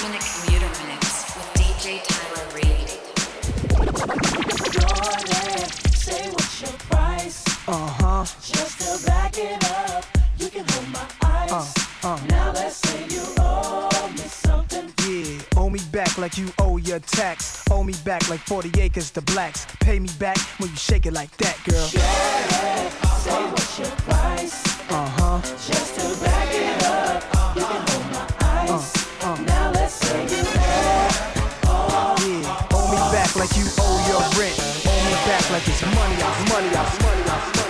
30-minute commuter mix with DJ Tyler Reed. Shorty, say what's your price? Just to back it up, you can hold my ice. Now let's say you owe me something. Yeah, owe me back like you owe your tax. Owe me back like 40 acres to blacks. Pay me back when you shake it like that, girl. Shorty, say what's your price? Just to back it up, you can hold my ice. Now let's say you Yeah, owe me back like you owe your rent. Owe me back like it's money out, money out, money out, money out.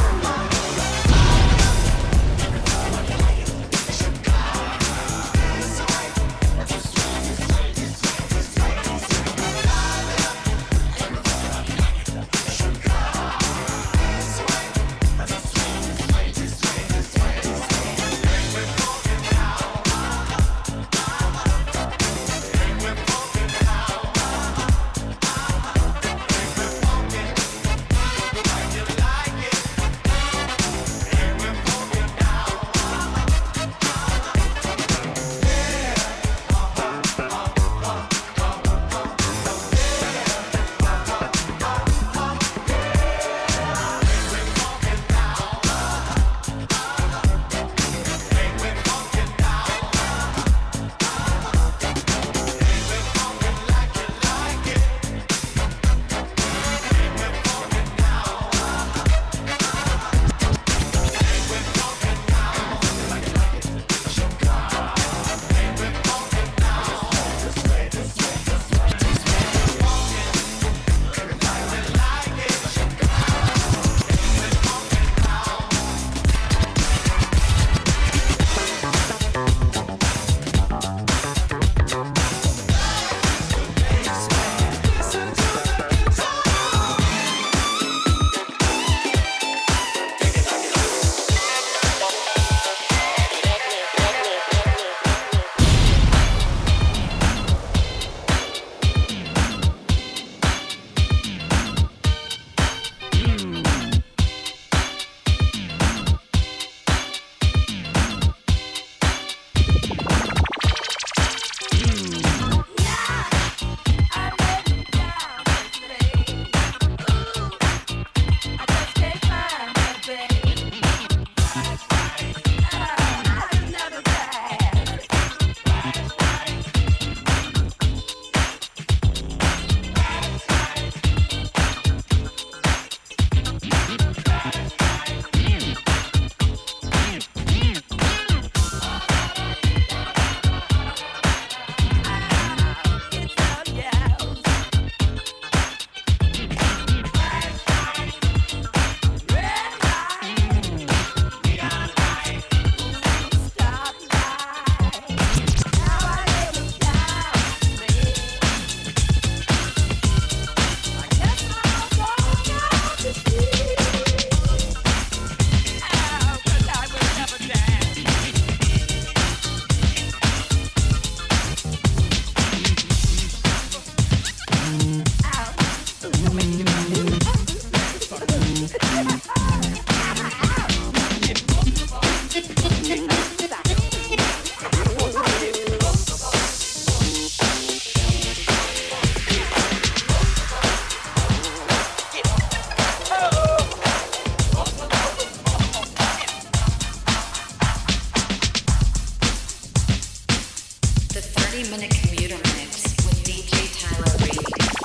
The 30-minute commuter mix with DJ Tyler Reed.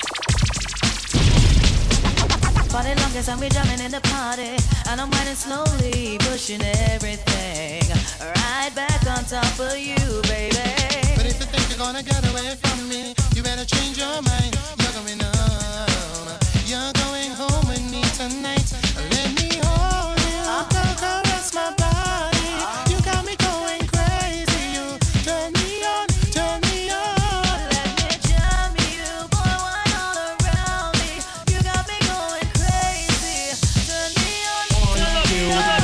For the longest time we jamming in the party, and I'm riding slowly, pushing everything right back on top of you, baby. But if you think you're gonna get away from me, you better change your mind. You're going home. You're going home with me tonight. Let me hold you. Don't caress my body. You got me going crazy. You turn me on, turn me on. Let me jam you, boy, wine all around me. You got me going crazy. Turn me on, turn me on.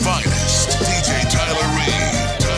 finest, DJ Tyler Reed.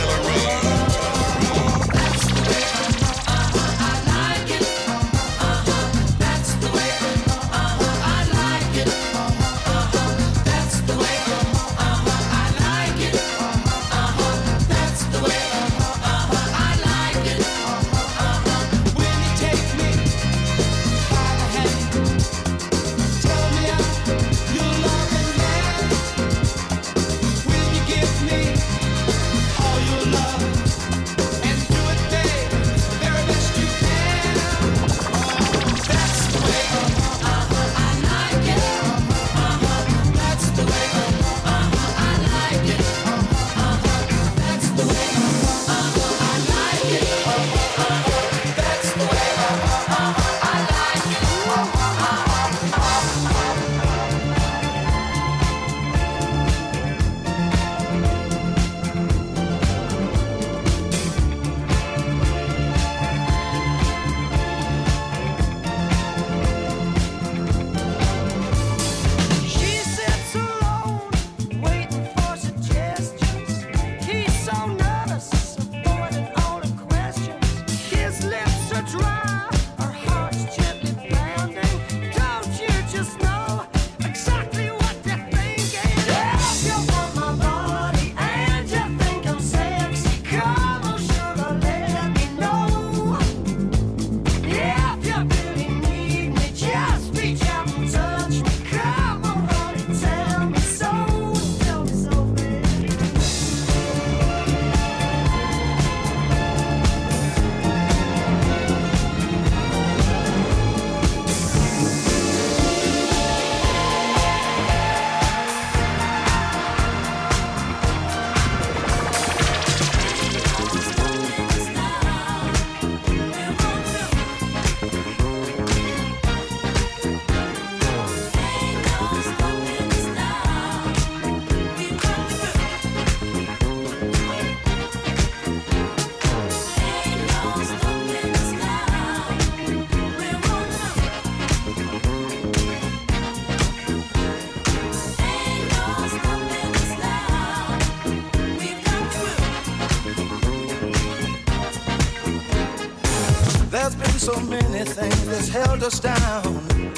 There's been so many things that's held us down,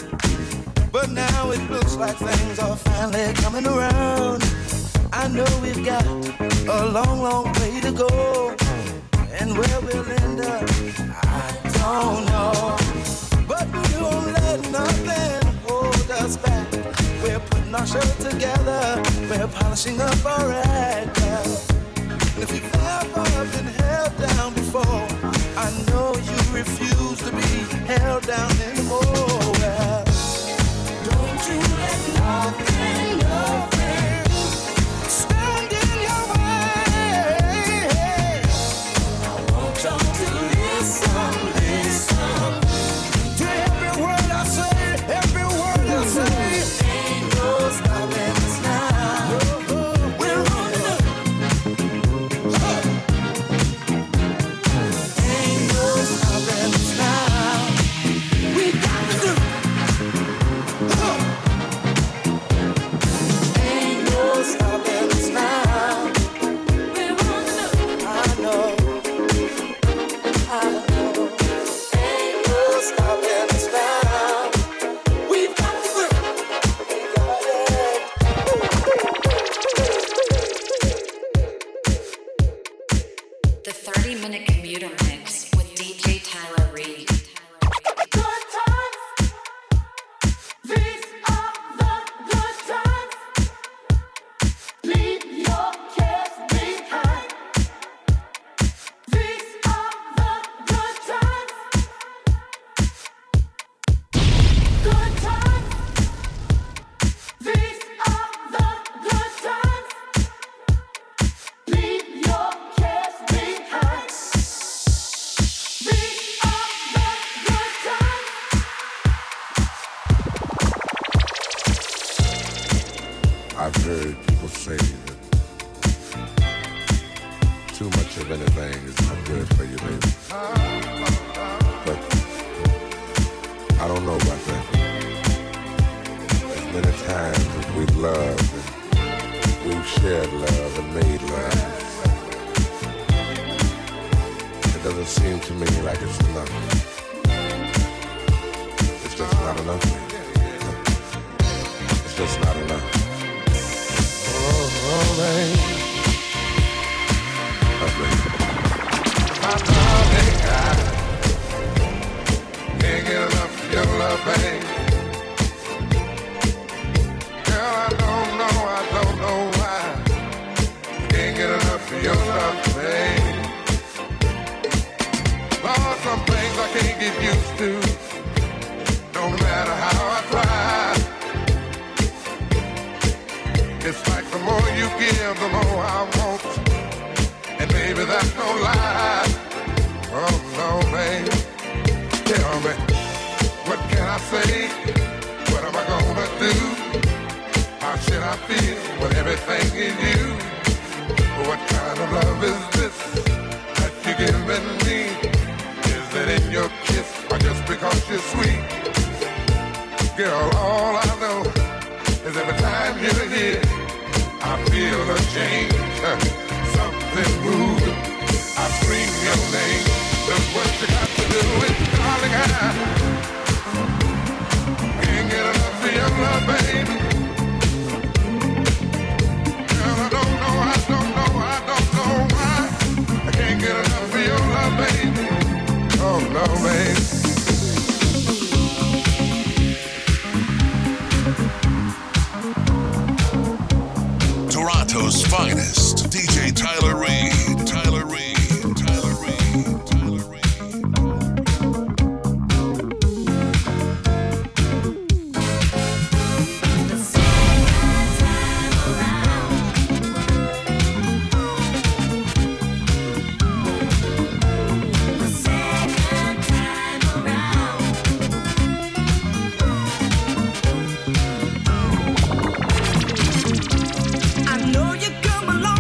but now it looks like things are finally coming around. I know we've got a long, long way to go, and where we'll end up, I don't know. But we won't let nothing hold us back. We're putting our show together, we're polishing up our act. And if you've ever been held down before, I know you refuse to be held down anymore. Don't you let nothing stand in your way. I want y'all to listen to every word I say, every word I say. Ain't no stopping us now. We're on the The 30-minute commuter mix with DJ Tyler Reed. Good times. These are the good times. Leave your cares behind. These are the good times. Good times. These are the good times. Leave your cares behind. These are the good times. I've heard people say that too much of anything is not good for you, baby. But I don't know about that. As many times as we've loved We've shared love and made love. It doesn't seem to me like it's enough. It's just not enough. It's just not enough. Oh, baby. My darling, I can't get enough of your love, babe. Girl, I don't know why. Can't get enough of your love, babe. Lord, some things I can't get used to, no matter how I try. It's like the more you give, the more I want. And baby, that's no lie. Oh no, babe. Tell me, what can I say? What am I gonna do? How should I feel when everything is you? What kind of love is this that you're giving me? Is it in your kiss or just because you're sweet? Girl, all I know is every time you're here, I feel a change. Something moving, I scream your name. That's what you got to do is, darling, I can't get enough of your love, baby. Girl, I don't know why I can't get enough of your love, baby. Oh no, baby. Toronto's finest, DJ Tyler Reed. Tyler Reed. Tyler Reed. Tyler Reed. The second time around. The second time around. I know you come along.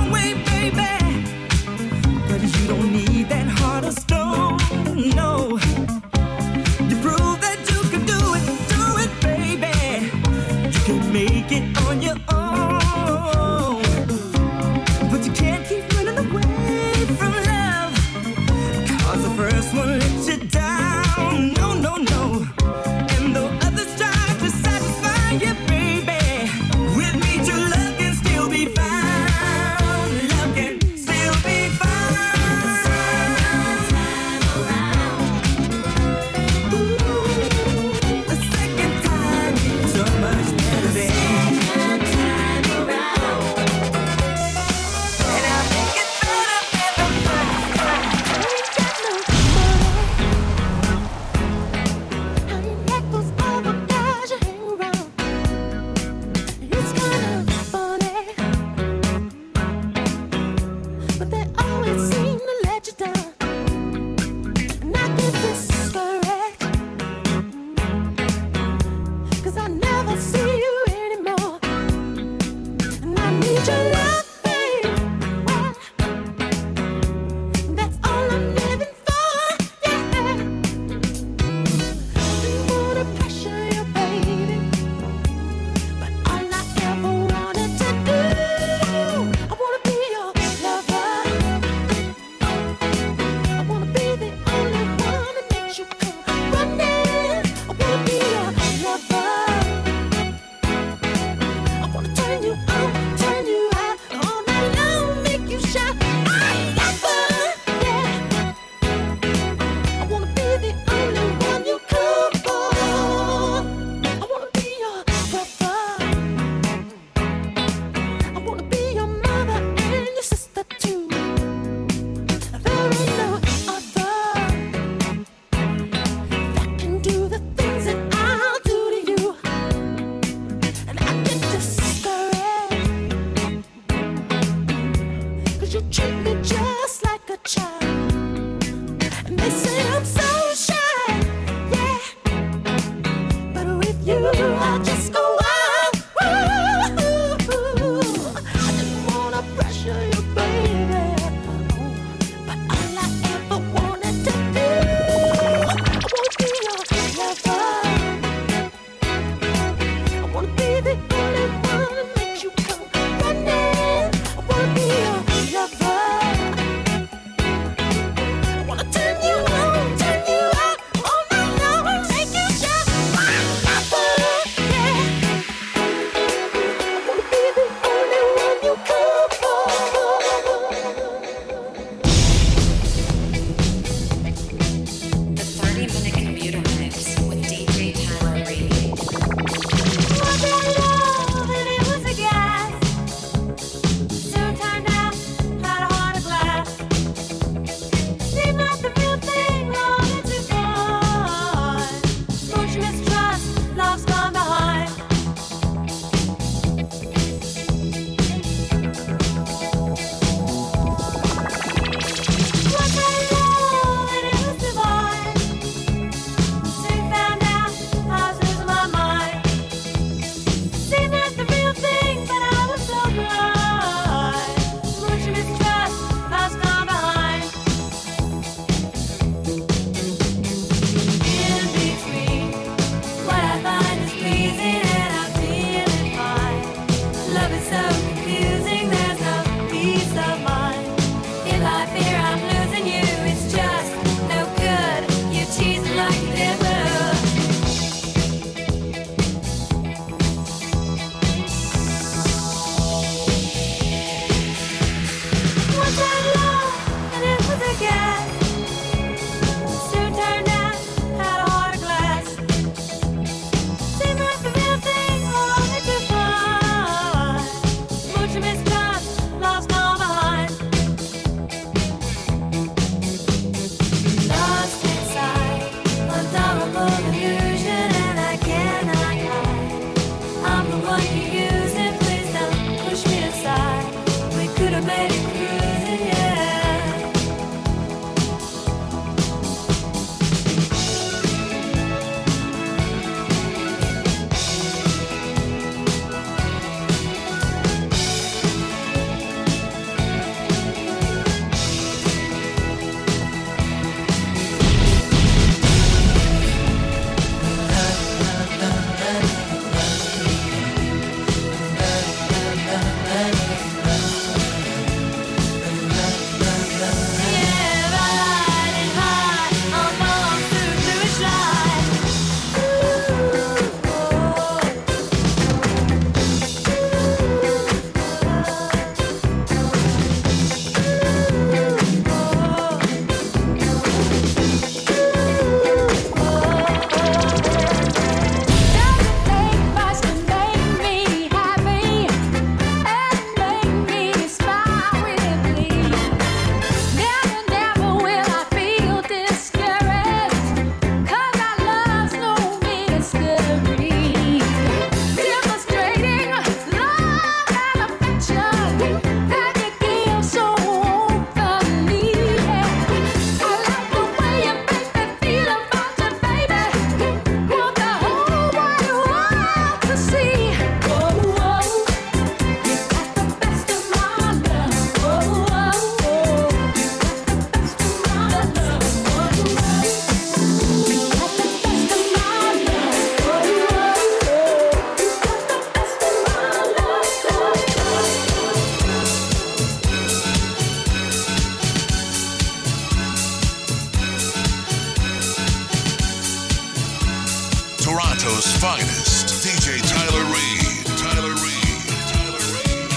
finest, DJ Tyler Reed. Tyler Reed. Tyler Reed.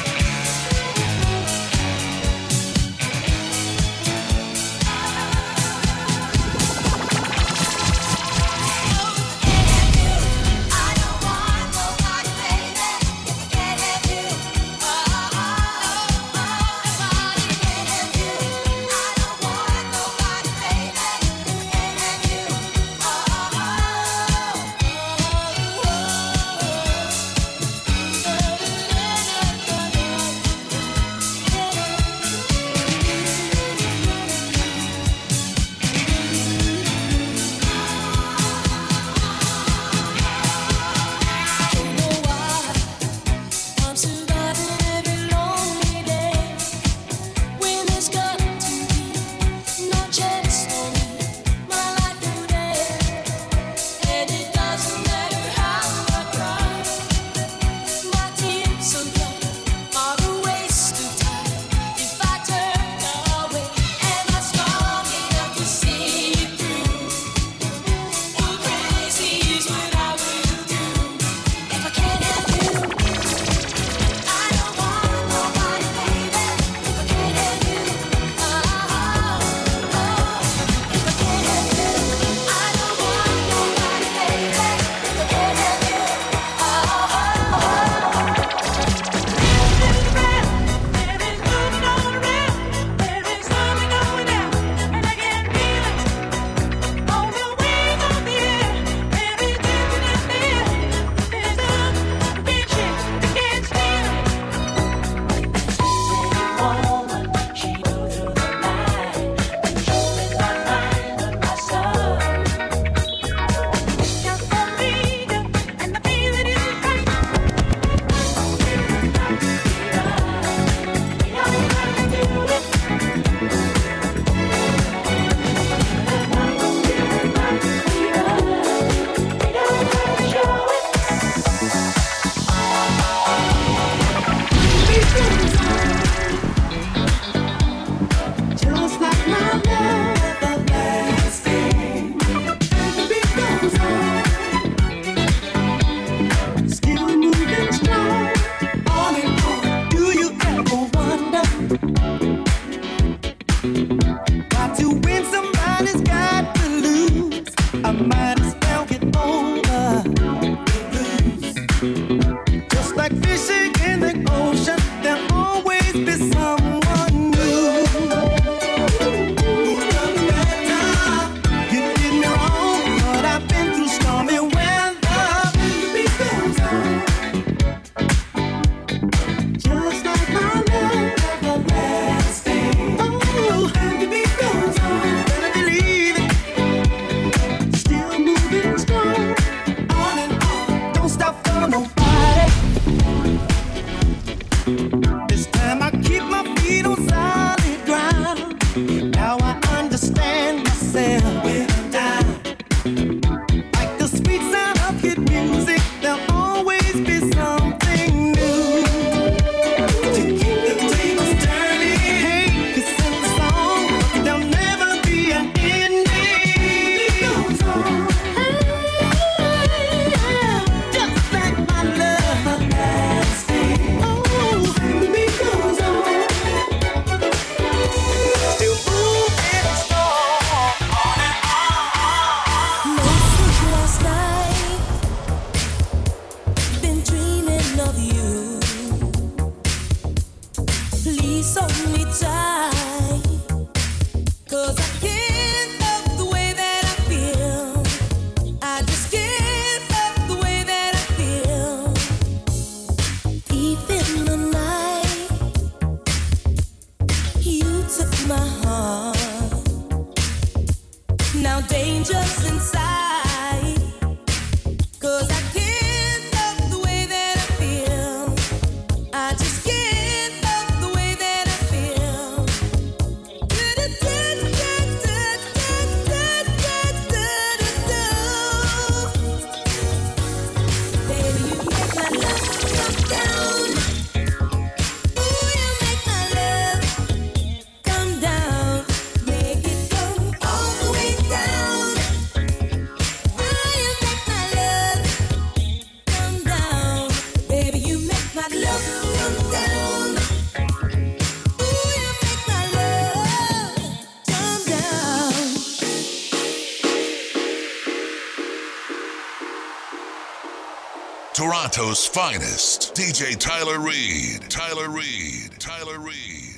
Toronto's finest, DJ Tyler Reed. Tyler Reed. Tyler Reed.